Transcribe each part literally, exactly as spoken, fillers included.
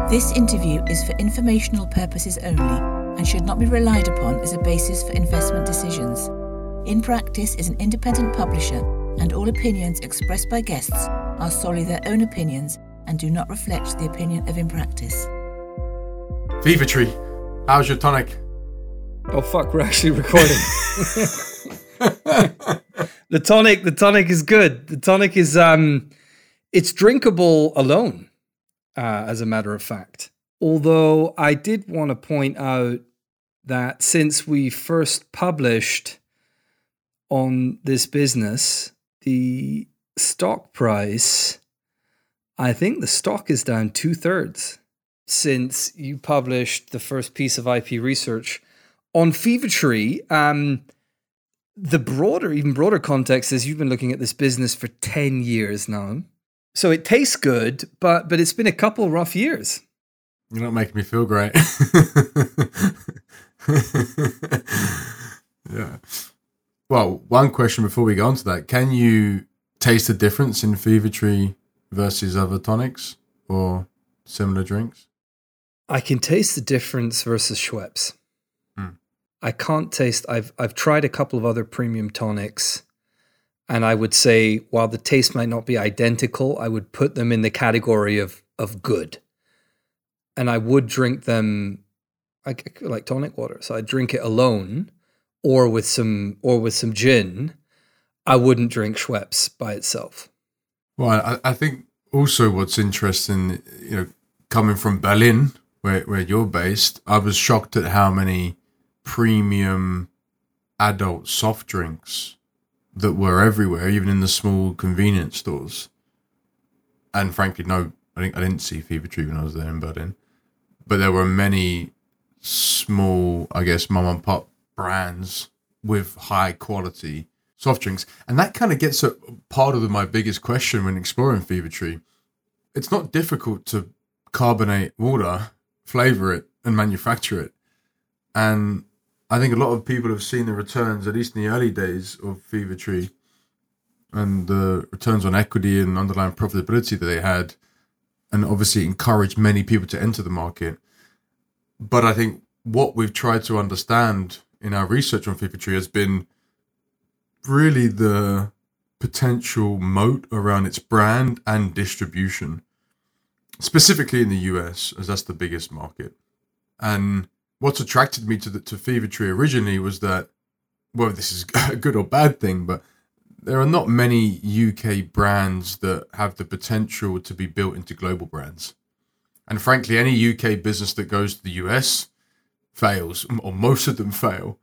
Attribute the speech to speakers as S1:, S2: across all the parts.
S1: This interview is for informational purposes only and should not be relied upon as a basis for investment decisions. In Practice is an independent publisher, and all opinions expressed by guests are solely their own opinions and do not reflect the opinion of In Practice.
S2: Fever-Tree, how's your tonic?
S3: Oh fuck, we're actually recording. the tonic, the tonic is good. The tonic is um, it's drinkable alone, uh, as a matter of fact. Although I did want to point out that since we first published on this business, the stock price, I think the stock is down two thirds since you published the first piece of I P research on Fever-Tree. Um, the broader, even broader context is you've been looking at this business for ten years now. So it tastes good, but but it's been a couple rough years.
S2: You're not making me feel great. Yeah. Well, one question before we go on to that. Can you taste the difference in Fever-Tree versus other tonics or similar drinks?
S3: I can taste the difference versus Schweppes.
S2: Hmm.
S3: I can't taste, I've I've tried a couple of other premium tonics, and I would say while the taste might not be identical, I would put them in the category of of good. And I would drink them like, like tonic water. So I'd drink it alone or with some or with some gin. I wouldn't drink Schweppes by itself.
S2: Well, I, I think also what's interesting, you know, coming from Berlin, where, where you're based, I was shocked at how many premium adult soft drinks that were everywhere, even in the small convenience stores. And frankly, no, I think I didn't see Fever-Tree when I was there in Berlin, but there were many small, I guess, mom and pop brands with high quality soft drinks. And that kind of gets at part of the, my biggest question when exploring Fever-Tree. It's not difficult to carbonate water, flavor it, and manufacture it. And I think a lot of people have seen the returns, at least in the early days of Fever-Tree, and the returns on equity and underlying profitability that they had, and obviously encouraged many people to enter the market. But I think what we've tried to understand in our research on Fever-Tree has been really the potential moat around its brand and distribution, specifically in the U S, as that's the biggest market. And what's attracted me to the, to Fever-Tree originally was that, well, this is a good or bad thing, but there are not many U K brands that have the potential to be built into global brands. And frankly, any U K business that goes to the U S fails, or most of them fail.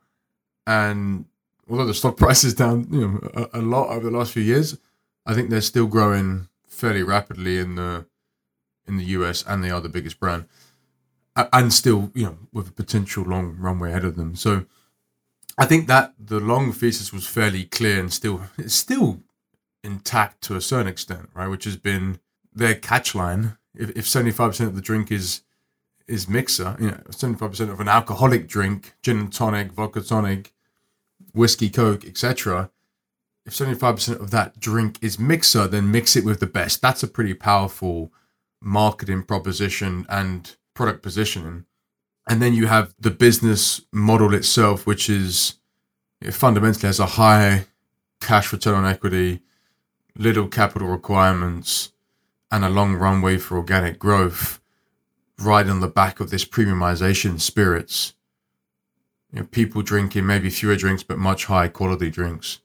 S2: And although the stock price is down, you know, a, a lot over the last few years, I think they're still growing fairly rapidly in the in the U S, and they are the biggest brand, and still, you know, with a potential long runway ahead of them. So I think that the long thesis was fairly clear, and still it's still intact to a certain extent, right? Which has been their catch line. If, if seventy-five percent of the drink is is mixer, you know, seventy-five percent of an alcoholic drink, gin and tonic, vodka tonic, whiskey, Coke, et cetera. If seventy-five percent of that drink is mixer, then mix it with the best. That's a pretty powerful marketing proposition and product positioning. And then you have the business model itself, which is, it fundamentally has a high cash return on equity, little capital requirements, and a long runway for organic growth, right on the back of this premiumization spirits. You know, people drinking maybe fewer drinks, but much higher quality drinks.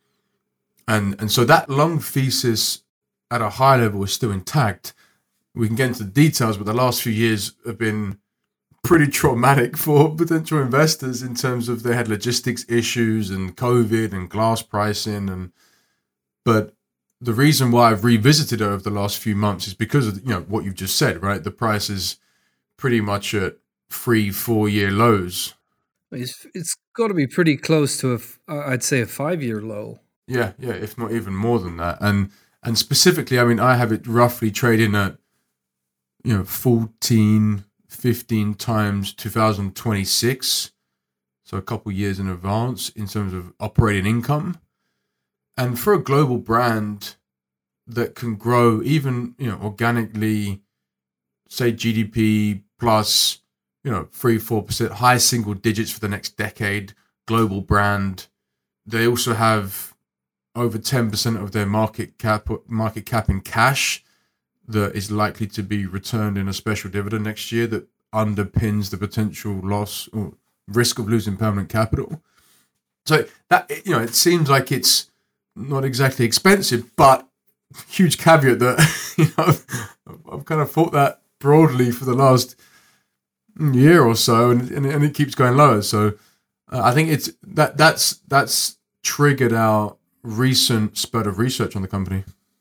S2: And and so that long thesis at a high level is still intact. We can get into the details, but the last few years have been pretty traumatic for potential investors in terms of they had logistics issues and COVID and glass pricing. And but the reason why I've revisited it over the last few months is because of, you know, what you've just said, right? The price is pretty much at three, four year lows.
S3: It's it's got to be pretty close to a, I'd say a five year low.
S2: Yeah, yeah, if not even more than that. And and specifically, I mean, I have it roughly trading at, you know, fourteen, fifteen times two thousand twenty-six. So a couple years in advance in terms of operating income. And for a global brand that can grow even, you know, organically say G D P plus, you know, three, four percent, high single digits for the next decade, global brand. They also have over ten percent of their market cap market cap in cash that is likely to be returned in a special dividend next year that underpins the potential loss or risk of losing permanent capital. So that, you know, it seems like it's not exactly expensive, but huge caveat that, you know, I've kind of thought that broadly for the last year or so, and and, and it keeps going lower. So uh, I think it's that that's that's triggered our recent spurt of research on the company.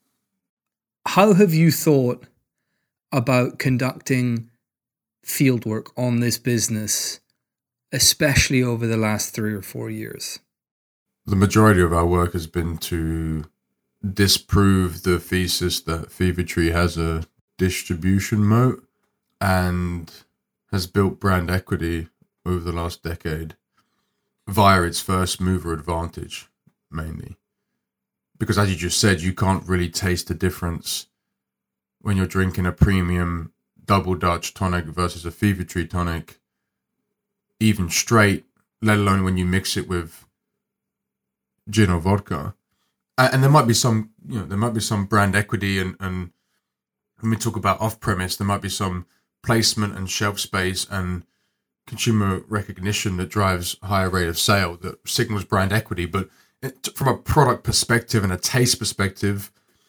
S3: How have you thought about conducting fieldwork on this business, especially over the last three or four years?
S2: The majority of our work has been to disprove the thesis that Fever-Tree has a distribution moat and has built brand equity over the last decade via its first mover advantage, mainly. Because as you just said, you can't really taste the difference when you're drinking a premium double Dutch tonic versus a Fever-Tree tonic, even straight, let alone when you mix it with gin or vodka. And there might be some, you know, there might be some brand equity, and, and when we talk about off-premise, there might be some placement and shelf space and consumer recognition that drives higher rate of sale that signals brand equity. But it, from a product perspective and a taste perspective,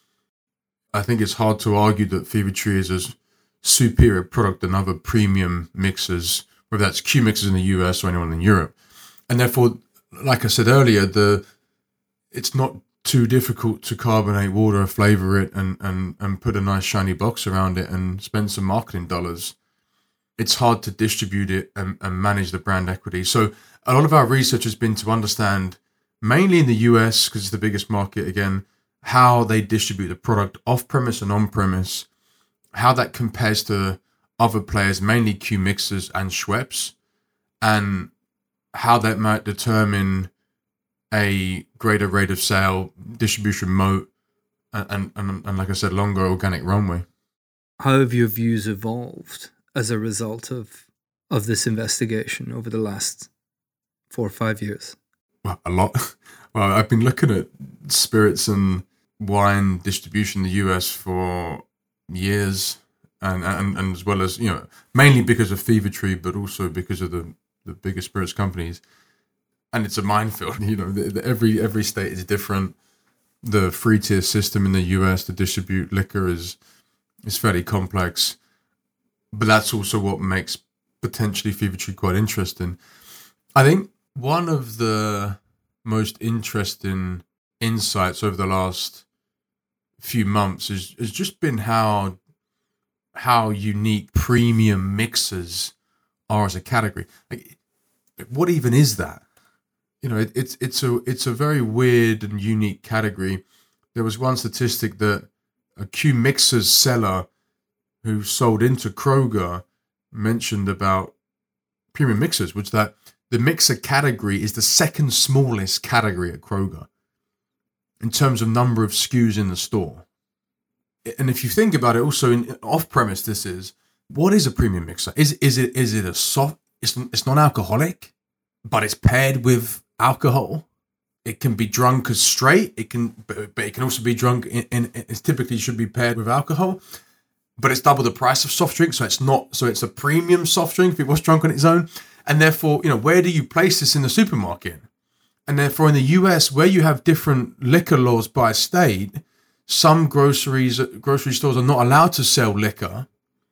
S2: I think it's hard to argue that Fever-Tree is a superior product than other premium mixers, whether that's Q mixers in the U S or anyone in Europe. And therefore, like I said earlier, the it's not too difficult to carbonate water, flavor it, and, and, and put a nice shiny box around it and spend some marketing dollars. It's hard to distribute it and, and manage the brand equity. So a lot of our research has been to understand, mainly in the U S, because it's the biggest market again, how they distribute the product off-premise and on-premise, how that compares to other players, mainly Q mixers and Schweppes, and how that might determine a greater rate of sale, distribution moat, and, and, and like I said, longer organic runway.
S3: How have your views evolved as a result of of this investigation over the last four or five years?
S2: Well, a lot. Well, I've been looking at spirits and wine distribution in the U S for years, and, and, and as well as, you know, mainly because of Fever-Tree, but also because of the, the bigger spirits companies. And it's a minefield. You know, the, the, every every state is different. The free tier system in the U S to distribute liquor is is fairly complex, but that's also what makes potentially Fever-Tree quite interesting. I think one of the most interesting insights over the last few months is has just been how how unique premium mixers are as a category. Like, what even is that? You know, it, it's it's a it's a very weird and unique category. There was one statistic that a Q mixers seller who sold into Kroger mentioned about premium mixers, which that the mixer category is the second smallest category at Kroger in terms of number of S K Us in the store. And if you think about it, also in off-premise, this is what is a premium mixer? Is is it is it a soft? It's it's non-alcoholic, but it's paired with alcohol. It can be drunk as straight. It can, but, but it can also be drunk in, in. It typically should be paired with alcohol, but it's double the price of soft drink. So it's not. So it's a premium soft drink if it was drunk on its own. And therefore, you know, where do you place this in the supermarket? And therefore, in the U S, where you have different liquor laws by state, some groceries, grocery stores are not allowed to sell liquor.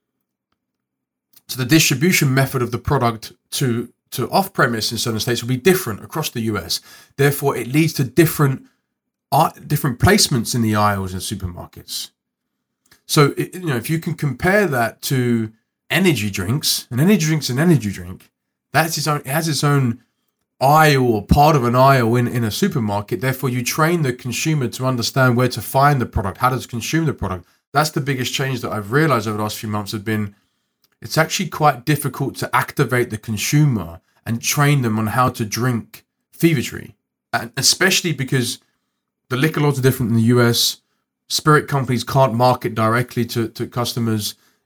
S2: So the distribution method of the product to to off-premise in certain states will be different across the U S. Therefore, it leads to different art, different placements in the aisles in supermarkets. So, it, you know, if you can compare that to energy drinks, an energy drink's an energy drink. That's its own. It has its own aisle or part of an aisle in, in a supermarket. Therefore, you train the consumer to understand where to find the product, how to consume the product. That's the biggest change that I've realized over the last few months have been, it's actually quite difficult to activate the consumer and train them on how to drink Fever-Tree. And especially because the liquor laws are different in the U S. Spirit companies can't market directly to, to customers.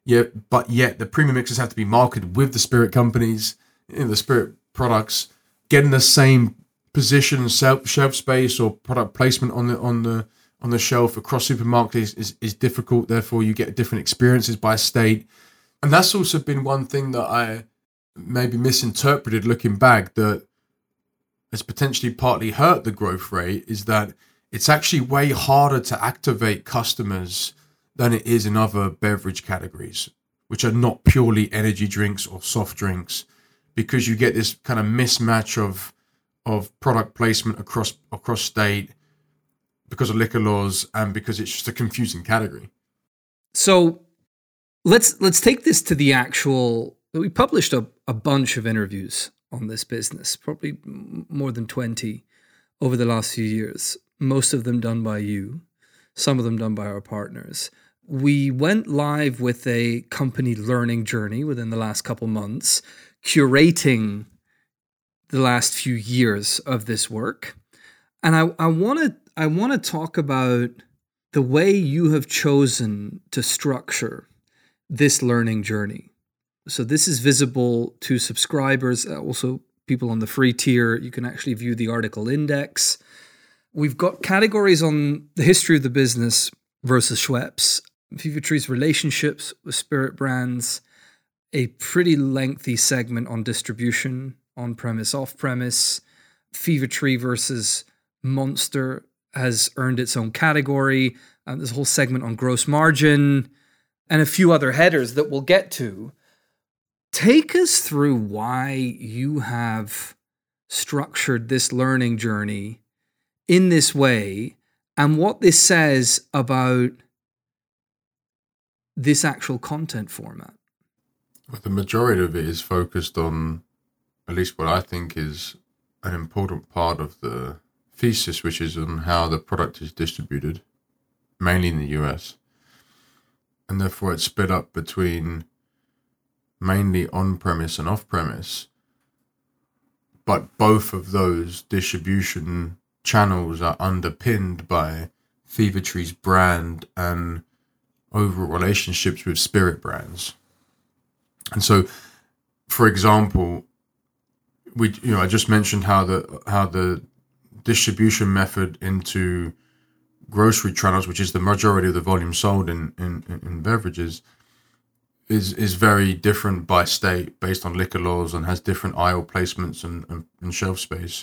S2: Yeah, but yet the premium mixers have to be marketed with the spirit companies, you know, the spirit products, getting the same position, shelf, shelf space, or product placement on the on the on the shelf across supermarkets is, is, is difficult. Therefore, you get different experiences by state, and that's also been one thing that I maybe misinterpreted looking back, that has potentially partly hurt the growth rate, is that it's actually way harder to activate customers than it is in other beverage categories, which are not purely energy drinks or soft drinks, because you get this kind of mismatch of of product placement across across state because of liquor laws and because it's just a confusing category.
S3: So let's let's take this to the actual. We published a, a bunch of interviews on this business, probably more than twenty over the last few years, most of them done by you, some of them done by our partners. We went live with a company learning journey within the last couple months, curating the last few years of this work. And I, I want to I want to talk about the way you have chosen to structure this learning journey. So this is visible to subscribers, also people on the free tier. You can actually view the article index. We've got categories on the history of the business versus Schweppes, Fever-Tree's relationships with spirit brands, a pretty lengthy segment on distribution, on-premise, off-premise. Fever-Tree versus Monster has earned its own category. Uh, there's a whole segment on gross margin and a few other headers that we'll get to. Take us through why you have structured this learning journey in this way and what this says about this actual content format.
S2: Well, the majority of it is focused on, at least what I think is an important part of the thesis, which is on how the product is distributed, mainly in the U S. And therefore it's split up between mainly on-premise and off-premise. But both of those distribution channels are underpinned by Fever-Tree's brand and overall relationships with spirit brands. And so, for example, we you know I just mentioned how the how the distribution method into grocery channels, which is the majority of the volume sold in in, in beverages, is is very different by state based on liquor laws and has different aisle placements and, and, and shelf space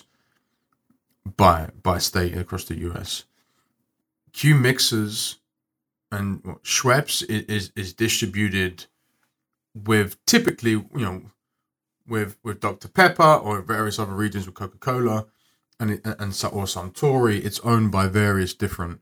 S2: by by state across the U S. Q mixers and well, Schweppes is, is is distributed with typically, you know, with with Doctor Pepper or various other regions with Coca-Cola and it, and or Suntory. It's owned by various different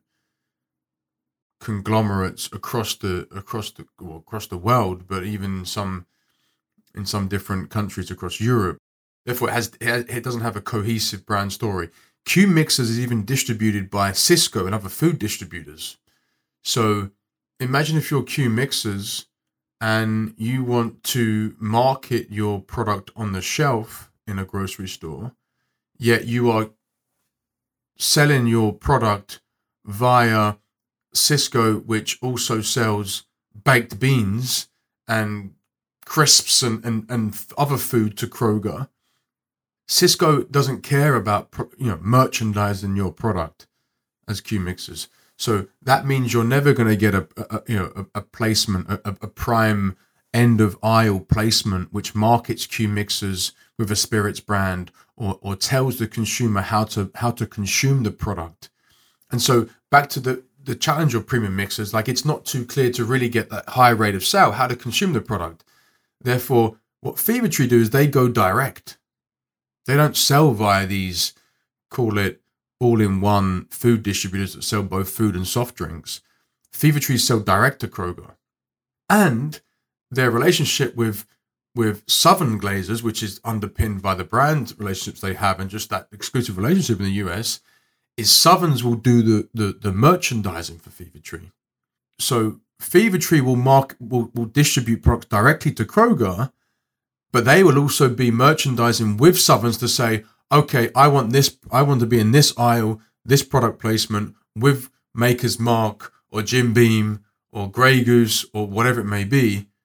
S2: conglomerates across the across the well, across the world, but even some in some different countries across Europe. Therefore, it has, it has it doesn't have a cohesive brand story. Q Mixers is even distributed by Sysco and other food distributors. So imagine if you're Q Mixers and you want to market your product on the shelf in a grocery store, yet you are selling your product via Sysco, which also sells baked beans and crisps and, and, and other food to Kroger. Sysco doesn't care about, you know, merchandising your product as Q Mixers. So that means you're never going to get a, a you know a, a placement, a, a prime end of aisle placement which markets Q Mixers with a spirits brand or or tells the consumer how to how to consume the product. And so back to the the challenge of premium mixers, like it's not too clear to really get that high rate of sale, how to consume the product. Therefore, what Fever-Tree do is they go direct. They don't sell via these, call it all-in-one food distributors that sell both food and soft drinks. Fever-Tree sell direct to Kroger. And their relationship with with Southern Glazers, which is underpinned by the brand relationships they have and just that exclusive relationship in the U S, is Southerns will do the, the, the merchandising for Fever-Tree. So Fever-Tree will mark will, will distribute products directly to Kroger, but they will also be merchandising with Southerns to say, okay, I want this, I want to be in this aisle, this product placement with Maker's Mark or Jim Beam or Grey Goose or whatever it may be.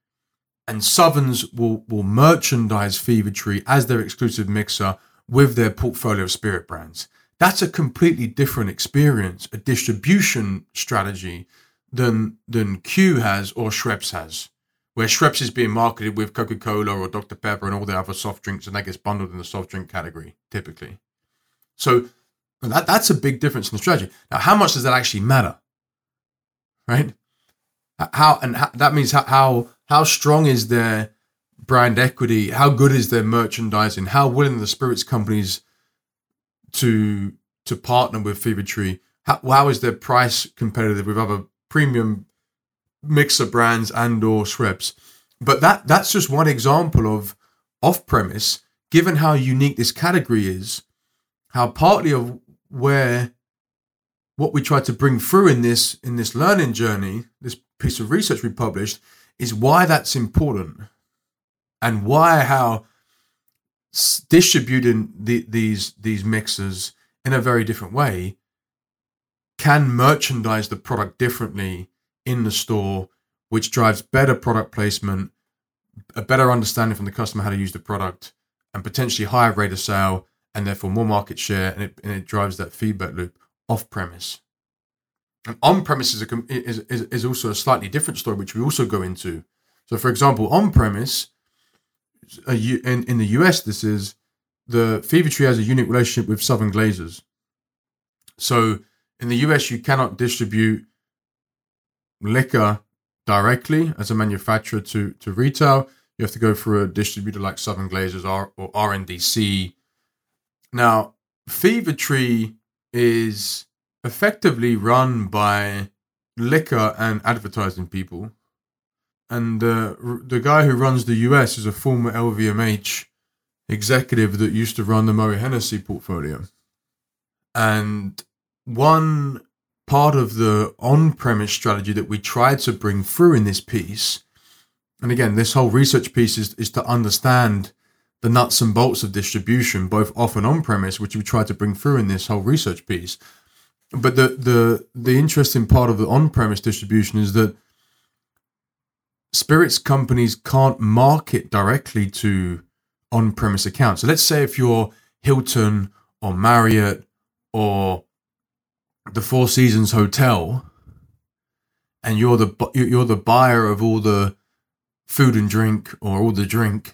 S2: and Southerns will, will merchandise Fever-Tree as their exclusive mixer with their portfolio of spirit brands. That's a completely different experience, a distribution strategy than than Q has or Schweppes has, where Schweppes is being marketed with Coca-Cola or Doctor Pepper and all the other soft drinks, and that gets bundled in the soft drink category, typically. So that that's a big difference in the strategy. Now, how much does that actually matter? Right? How and how, that means how, how how strong is their brand equity? How good is their merchandising? How willing are the spirits companies to to partner with Fever-Tree? How, how is their price competitive with other premium mixer brands and or Schweppes? But that that's just one example of off-premise, given how unique this category is, how partly of where what we tried to bring through in this in this learning journey, this piece of research we published, is why that's important, and why how distributing the, these these mixers in a very different way can merchandise the product differently in the store, which drives better product placement, a better understanding from the customer how to use the product, and potentially higher rate of sale, and therefore more market share, and it, and it drives that feedback loop off premise. And on premise is, a, is, is, is also a slightly different story, which we also go into. So, for example, on premise, in, in the U S, this is the Fever-Tree has a unique relationship with Southern Glazers. So, in the U S, you cannot distribute liquor directly as a manufacturer to, to retail. You have to go through a distributor like Southern Glazers or, or R N D C. Now, Fever-Tree is effectively run by liquor and advertising people. And uh, the guy who runs the U S is a former L V M H executive that used to run the Moët Hennessy portfolio. And one part of the on-premise strategy that we tried to bring through in this piece, and again, this whole research piece is, is to understand the nuts and bolts of distribution, both off and on-premise, which we tried to bring through in this whole research piece. But the the the interesting part of the on-premise distribution is that spirits companies can't market directly to on-premise accounts. So let's say if you're Hilton or Marriott or the Four Seasons Hotel, and you're the you're the buyer of all the food and drink or all the drink,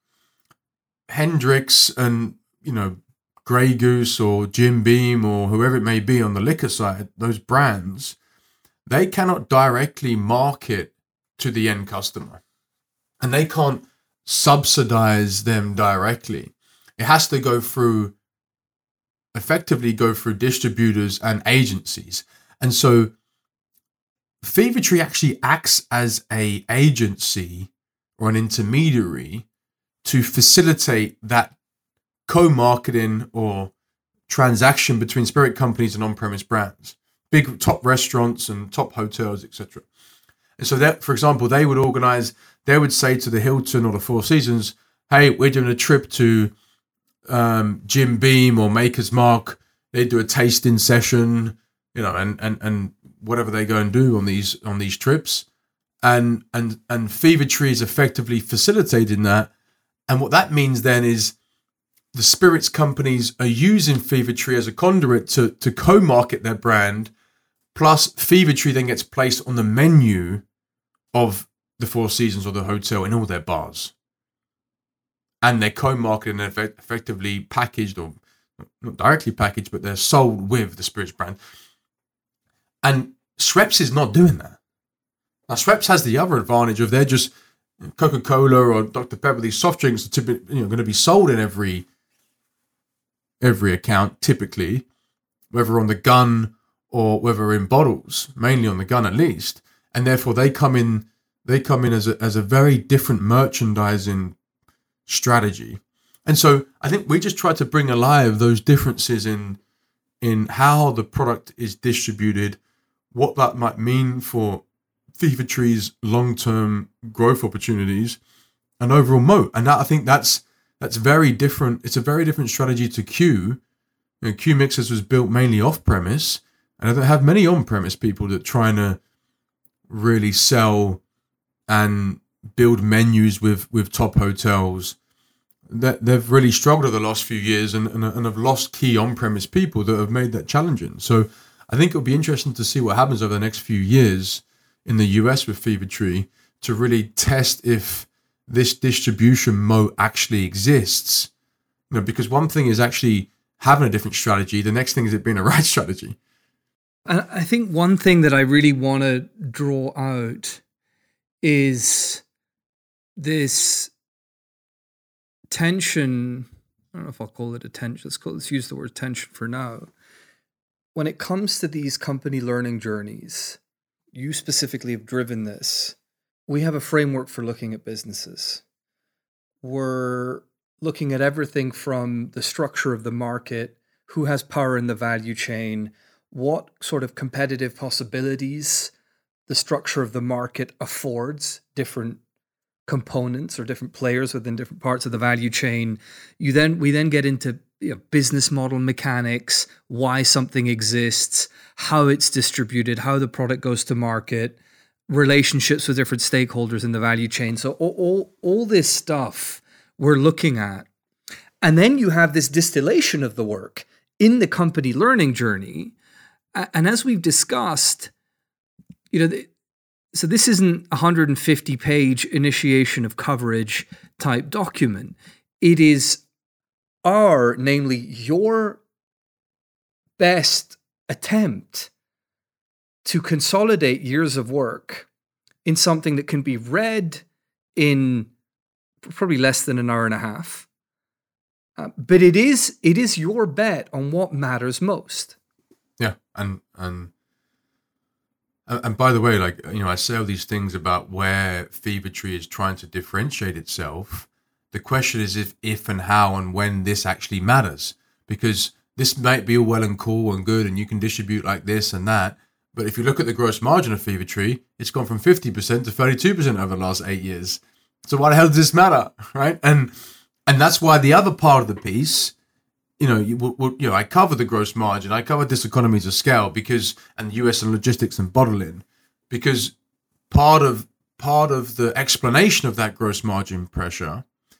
S2: Hendrix and, you know, Grey Goose or Jim Beam or whoever it may be on the liquor side, those brands, they cannot directly market to the end customer, and they can't subsidize them directly. It has to go through, effectively go through distributors and agencies. And so Fever-Tree actually acts as a agency or an intermediary to facilitate that co-marketing or transaction between spirit companies and on-premise brands, big top restaurants and top hotels, et cetera. And so that, for example, they would organize, they would say to the Hilton or the Four Seasons, hey, we're doing a trip to um, Jim Beam or Maker's Mark. They do a tasting session, you know, and, and, and whatever they go and do on these, on these trips. And, and, and Fever-Tree is effectively facilitating that. And what that means then is the spirits companies are using Fever-Tree as a conduit to, to co-market their brand. Plus, Fever-Tree then gets placed on the menu of the Four Seasons or the hotel in all their bars. And they're co-marketed and effect- effectively packaged, or not directly packaged, but they're sold with the spirits brand. And Schweppes is not doing that. Now, Schweppes has the other advantage of they're just Coca-Cola or Doctor Pepper. These soft drinks are typically, you know, going to be sold in every every account, typically, whether on the gun or whether in bottles, mainly on the gun at least, and therefore they come in. They come in as a as a very different merchandising strategy, and so I think we just try to bring alive those differences in in how the product is distributed, what that might mean for Fever-Tree's long-term growth opportunities, and overall moat. And that, I think that's that's very different. It's a very different strategy to Q. You know, Q Mixers was built mainly off-premise. And I don't have many on-premise people that are trying to really sell and build menus with, with top hotels. That they've really struggled over the last few years and, and, and have lost key on-premise people that have made that challenging. So I think it'll be interesting to see what happens over the next few years in the U S with Fever-Tree to really test if this distribution moat actually exists. You know, because one thing is actually having a different strategy. The next thing is it being a right strategy.
S3: And I think one thing that I really want to draw out is this tension. I don't know if I'll call it a tension. Let's, call, let's use the word tension for now. When it comes to these company learning journeys, you specifically have driven this. We have a framework for looking at businesses. We're looking at everything from the structure of the market, who has power in the value chain, what sort of competitive possibilities the structure of the market affords different components or different players within different parts of the value chain. You then we then get into you know, business model mechanics, why something exists, how it's distributed, how the product goes to market, relationships with different stakeholders in the value chain. So all, all, all this stuff we're looking at. And then you have this distillation of the work in the company learning journey. And as we've discussed, you know, so this isn't a one hundred fifty page initiation of coverage type document. It is our, namely your best attempt to consolidate years of work in something that can be read in probably less than an hour and a half. Uh, but it is it is your bet on what matters most.
S2: Yeah, and and and by the way, like you know, I say all these things about where Fever-Tree is trying to differentiate itself. The question is if, if and how and when this actually matters, because this might be all well and cool and good, and you can distribute like this and that. But if you look at the gross margin of Fever-Tree, it's gone from fifty percent to thirty-two percent over the last eight years. So why the hell does this matter, right? And and that's why the other part of the piece, you know, you, you know, I cover the gross margin, I cover diseconomies of scale because, and U S and logistics and bottling, because part of part of the explanation of that gross margin pressure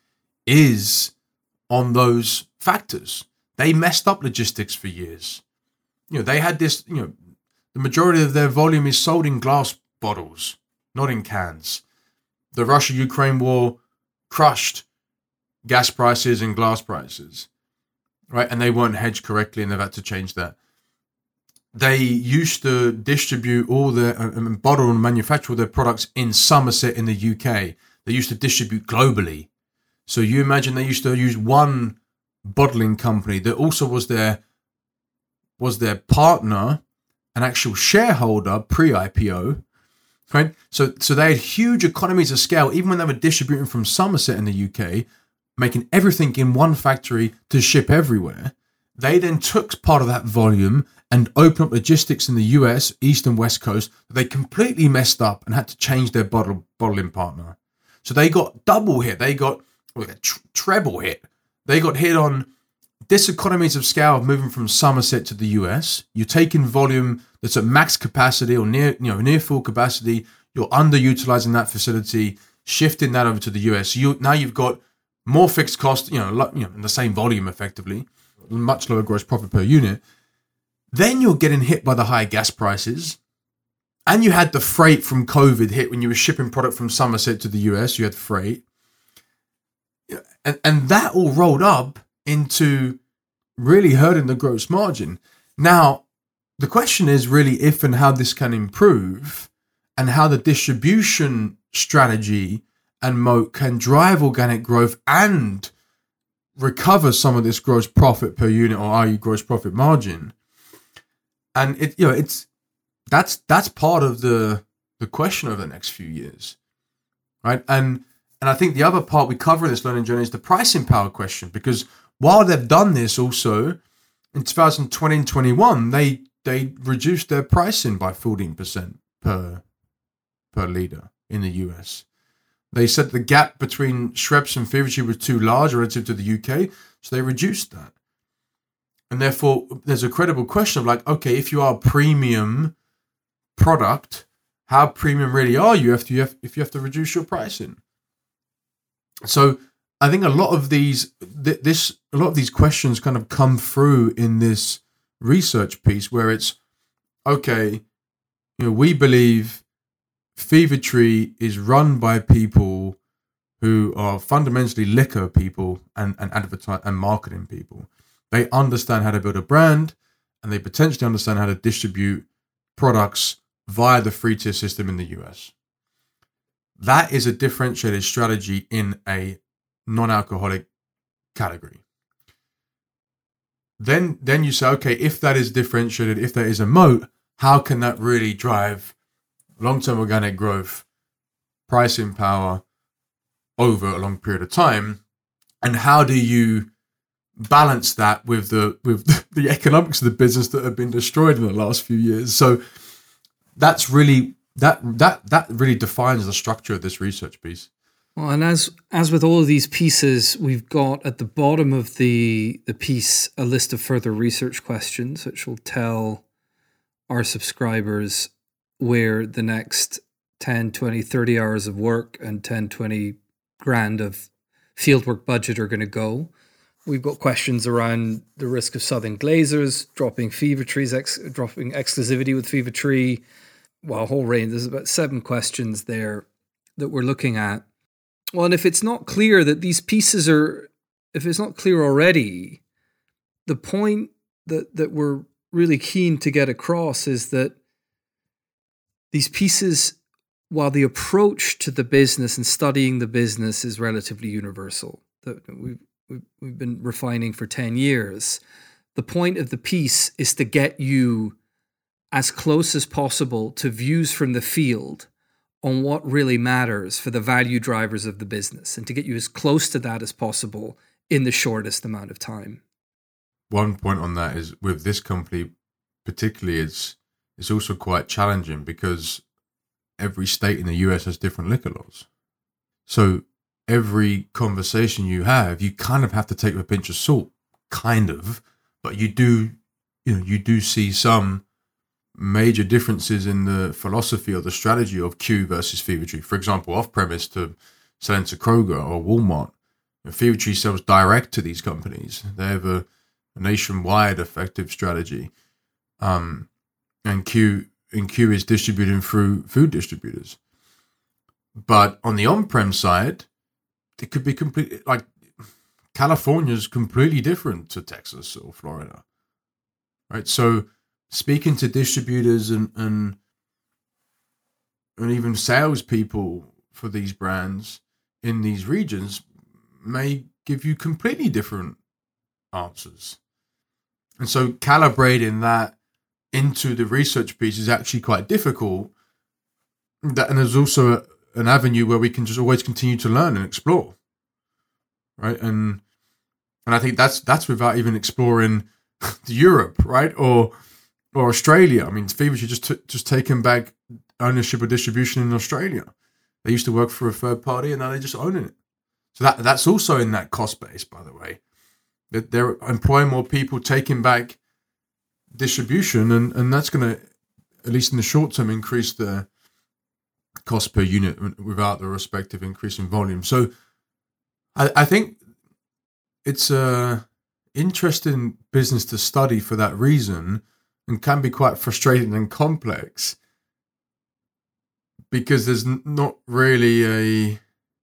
S2: is on those factors. They messed up logistics for years. You know, they had this, you know, the majority of their volume is sold in glass bottles, not in cans. The Russia-Ukraine war crushed gas prices and glass prices, right? And they weren't hedged correctly, and they've had to change that. They used to distribute all their, and bottle and manufacture all their products in Somerset in the U K. They used to distribute globally. So you imagine they used to use one bottling company that also was their, was their partner, an actual shareholder pre-I P O, right? So so they had huge economies of scale, even when they were distributing from Somerset in the U K, making everything in one factory to ship everywhere. They then took part of that volume and opened up logistics in the U S, East and West Coast. They completely messed up and had to change their bottle bottling partner. So they got double hit. They got well, a tr- treble hit. They got hit on diseconomies of scale of moving from Somerset to the U S. You're taking volume that's at max capacity or near, you know, near full capacity. You're underutilizing that facility, shifting that over to the U S. So you, now you've got more fixed cost, you know, lo, you know, in the same volume effectively, much lower gross profit per unit. Then you're getting hit by the high gas prices. And you had the freight from COVID hit when you were shipping product from Somerset to the U S. You had freight. And, and that all rolled up into really hurting the gross margin. Now, the question is really if and how this can improve and how the distribution strategy and moat can drive organic growth and recover some of this gross profit per unit, or that is gross profit margin. And it, you know, it's that's that's part of the the question over the next few years, right? And and I think the other part we cover in this learning journey is the pricing power question, because while they've done this also in two thousand twenty and twenty-one, they they reduced their pricing by fourteen percent per per liter in the U S. They said the gap between Schweppes and Fever-Tree was too large relative to the U K, so they reduced that. And therefore, there's a credible question of like, okay, if you are a premium product how premium really are you if you have, if you have to reduce your pricing? So I think a lot of these th- this a lot of these questions kind of come through in this research piece where it's okay, you know, we believe Fever-Tree is run by people who are fundamentally liquor people and, and advertise and marketing people. They understand how to build a brand, and they potentially understand how to distribute products via the free tier system in the U S. That is a differentiated strategy in a non-alcoholic category. Then, then you say, okay, if that is differentiated, if that is a moat, how can that really drive long-term organic growth, pricing power over a long period of time? And how do you balance that with the with the economics of the business that have been destroyed in the last few years? So that's really that that that really defines the structure of this research piece.
S3: Well, and as as with all of these pieces, we've got at the bottom of the the piece a list of further research questions, which will tell our subscribers where the next ten, twenty, thirty hours of work and ten, twenty grand of fieldwork budget are going to go. We've got questions around the risk of Southern Glazers, dropping Fever-Tree's ex, dropping exclusivity with Fever-Tree. Well, a whole range. There's about seven questions there that we're looking at. Well, and if it's not clear that these pieces are, if it's not clear already, the point that, that we're really keen to get across is that these pieces, while the approach to the business and studying the business is relatively universal, that we've, we've, we've been refining for ten years, the point of the piece is to get you as close as possible to views from the field on what really matters for the value drivers of the business, and to get you as close to that as possible in the shortest amount of time.
S2: One point on that is with this company particularly, it's it's also quite challenging because every state in the U S has different liquor laws. So every conversation you have, you kind of have to take with a pinch of salt, kind of, but you do, you know, you do see some major differences in the philosophy or the strategy of Q versus Fever-Tree. For example, off-premise to selling to Kroger or Walmart. Fever-Tree sells direct to these companies. They have a, a nationwide effective strategy. Um, and Q and Q is distributing through food distributors. But on the on-prem side, it could be completely, like, California's completely different to Texas or Florida. Right? So speaking to distributors and and, and even salespeople for these brands in these regions may give you completely different answers. And so calibrating that into the research piece is actually quite difficult. That, and there's also a, an avenue where we can just always continue to learn and explore. Right? And and I think that's that's without even exploring Europe, right? Or or Australia. I mean, Fever-Tree just t- just taken back ownership of distribution in Australia. They used to work for a third party, and now they're just owning it. So that that's also in that cost base, by the way. That they're employing more people, taking back distribution, and, and that's going to, at least in the short term, increase the cost per unit without the respective increase in volume. So I, I think it's a interesting business to study for that reason, and can be quite frustrating and complex because there's not really a,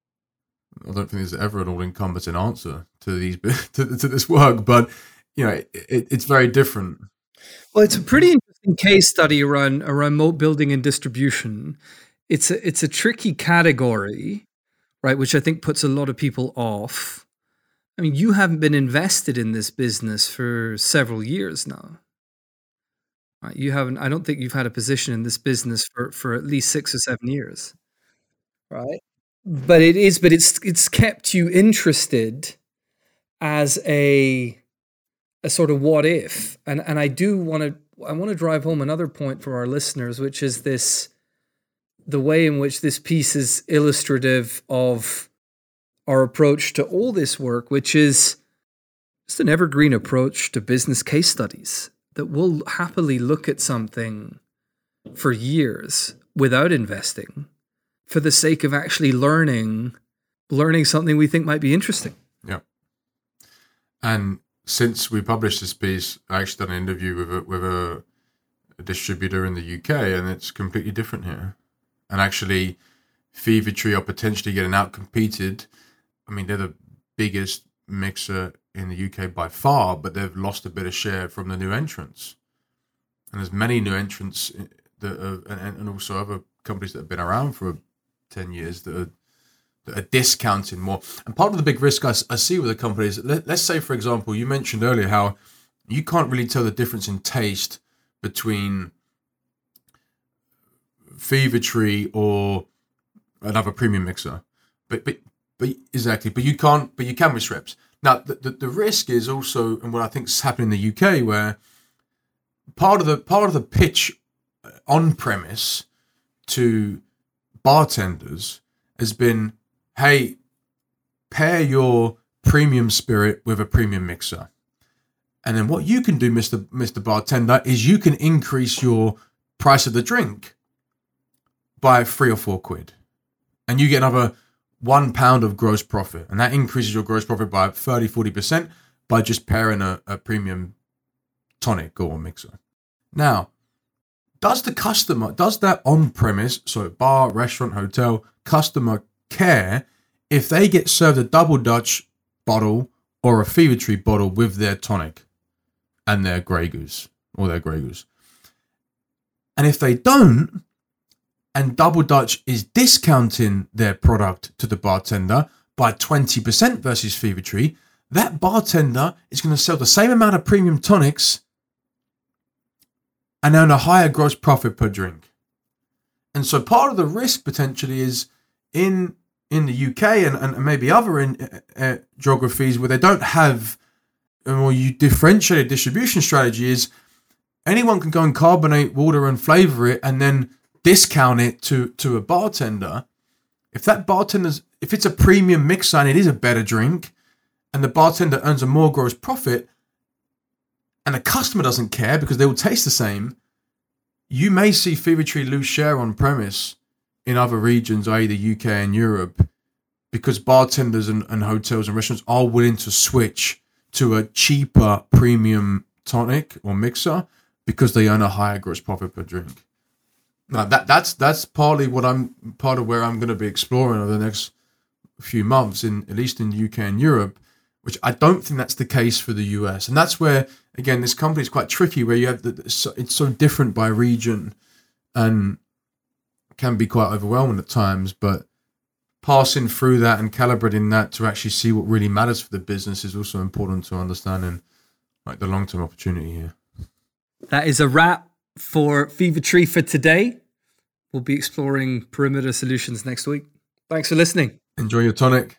S2: I don't think there's ever an all-encompassing answer to these to, to this work, but you know, it, it, it's very different.
S3: Well, it's a pretty interesting case study around around moat building and distribution. It's a it's a tricky category, right? Which I think puts a lot of people off. I mean, you haven't been invested in this business for several years now. Right? You haven't. I don't think you've had a position in this business for, for at least six or seven years, right? But it is. But it's it's kept you interested as a a sort of what if, and and I do want to I want to drive home another point for our listeners, which is this: the way in which this piece is illustrative of our approach to all this work, which is just an evergreen approach to business case studies that will happily look at something for years without investing for the sake of actually learning, learning something we think might be interesting.
S2: Yeah. And since we published this piece, I actually done an interview with a, with a, a distributor in the U K, and it's completely different here. And actually, Fever-Tree are potentially getting out-competed. I mean, they're the biggest mixer in the U K by far, but they've lost a bit of share from the new entrants. And there's many new entrants that are, and, and also other companies that have been around for ten years that are, that are discounting more. And part of the big risk I, I see with the companies, let, let's say, for example, you mentioned earlier how you can't really tell the difference in taste between Fever-Tree or another premium mixer. But, but, but exactly, but you can't, but you can with Schweppes. Now, the, the, the risk is also, and what I think is happening in the U K, where part of the part of the pitch on premise to bartenders has been, hey, pair your premium spirit with a premium mixer. And then what you can do, Mister Mister Bartender, is you can increase your price of the drink by three or four quid. And you get another one pound of gross profit. And that increases your gross profit by thirty, forty percent by just pairing a, a premium tonic or mixer. Now, does the customer, does that on-premise, so bar, restaurant, hotel, customer care if they get served a Double Dutch bottle or a Fever-Tree bottle with their tonic and their Grey Goose or their Grey Goose? And if they don't, and Double Dutch is discounting their product to the bartender by twenty percent versus Fever-Tree, that bartender is going to sell the same amount of premium tonics and earn a higher gross profit per drink. And so part of the risk potentially is in in the U K and, and maybe other in, uh, uh, geographies where they don't have a more you differentiated distribution strategy is anyone can go and carbonate water and flavor it and then discount it to, to a bartender. If that bartender's, if it's a premium mixer and it is a better drink and the bartender earns a more gross profit and the customer doesn't care because they will taste the same, you may see Fever-Tree lose share on premise in other regions, that is the U K and Europe, because bartenders and, and hotels and restaurants are willing to switch to a cheaper premium tonic or mixer because they earn a higher gross profit per drink. Now that that's that's partly what I'm part of where I'm going to be exploring over the next few months, in at least in the U K and Europe, which I don't think that's the case for the U S. And that's where, again, this company is quite tricky, where you have the, it's so different by region and can be quite overwhelming at times. But passing through that and calibrating that to actually see what really matters for the business is also important to understanding like the long-term opportunity here.
S3: That is a wrap for Fever-Tree for today. We'll be exploring perimeter solutions next week. Thanks for listening.
S2: Enjoy your tonic.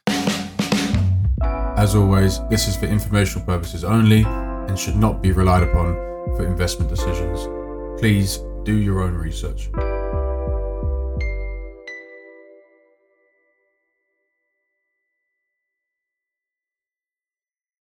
S2: As always, this is for informational purposes only and should not be relied upon for investment decisions. Please do your own research.